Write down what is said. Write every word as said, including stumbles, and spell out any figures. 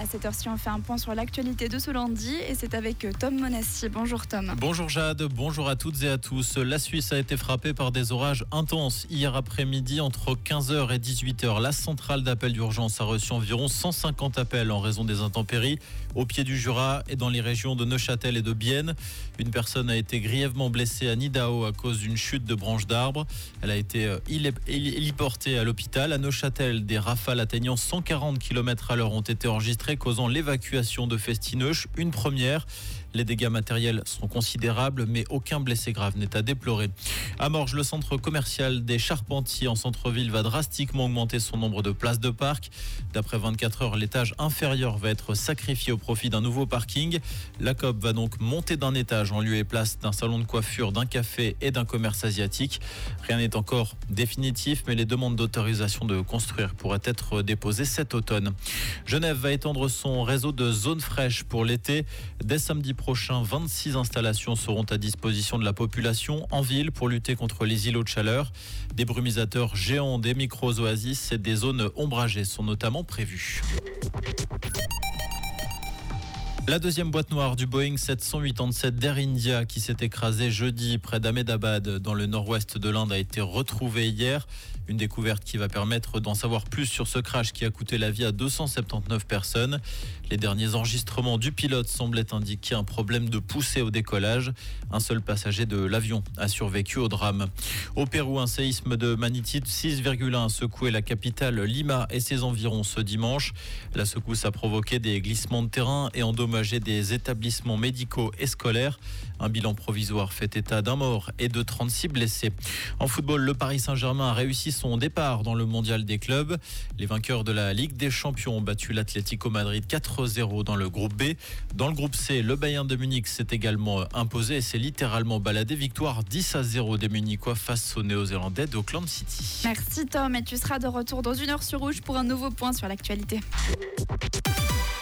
À cette heure-ci, on fait un point sur l'actualité de ce lundi et c'est avec Tom Monassi. Bonjour Tom. Bonjour Jade, bonjour à toutes et à tous. La Suisse a été frappée par des orages intenses hier après-midi entre quinze heures et dix-huit heures. La centrale d'appel d'urgence a reçu environ cent cinquante appels en raison des intempéries au pied du Jura et dans les régions de Neuchâtel et de Bienne. Une personne a été grièvement blessée à Nidau à cause d'une chute de branches d'arbres. Elle a été héliportée à l'hôpital. À Neuchâtel, des rafales atteignant cent quarante kilomètres à l'heure ont été enregistrées, causant l'évacuation de Festineuch, une première. Les dégâts matériels sont considérables, mais aucun blessé grave n'est à déplorer. À Morges, le centre commercial des Charpentiers en centre-ville va drastiquement augmenter son nombre de places de parc. D'après vingt-quatre heures, l'étage inférieur va être sacrifié au profit d'un nouveau parking. La Coop va donc monter d'un étage en lieu et place d'un salon de coiffure, d'un café et d'un commerce asiatique. Rien n'est encore définitif, mais les demandes d'autorisation de construire pourraient être déposées cet automne. Genève va étendre son réseau de zones fraîches pour l'été. Dès samedi prochain, vingt-six installations seront à disposition de la population en ville pour lutter contre les îlots de chaleur. Des brumisateurs géants, des micro-oasis et des zones ombragées sont notamment prévus. La deuxième boîte noire du Boeing sept cent quatre-vingt-sept d'Air India qui s'est écrasée jeudi près d'Ahmedabad dans le nord-ouest de l'Inde a été retrouvée hier. Une découverte qui va permettre d'en savoir plus sur ce crash qui a coûté la vie à deux cent soixante-dix-neuf personnes. Les derniers enregistrements du pilote semblaient indiquer un problème de poussée au décollage. Un seul passager de l'avion a survécu au drame. Au Pérou, un séisme de magnitude six virgule un a secoué la capitale Lima et ses environs ce dimanche. La secousse a provoqué des glissements de terrain et endommagé des établissements médicaux et scolaires. Un bilan provisoire fait état d'un mort et de trente-six blessés. En football, le Paris Saint-Germain a réussi son départ dans le mondial des clubs. Les vainqueurs de la Ligue des Champions ont battu l'Atlético Madrid quatre à zéro dans le groupe B. Dans le groupe C, le Bayern de Munich s'est également imposé et s'est littéralement baladé. Victoire dix à zéro des Munichois face aux Néo-Zélandais d'Auckland City. Merci Tom et tu seras de retour dans une heure sur Rouge pour un nouveau point sur l'actualité.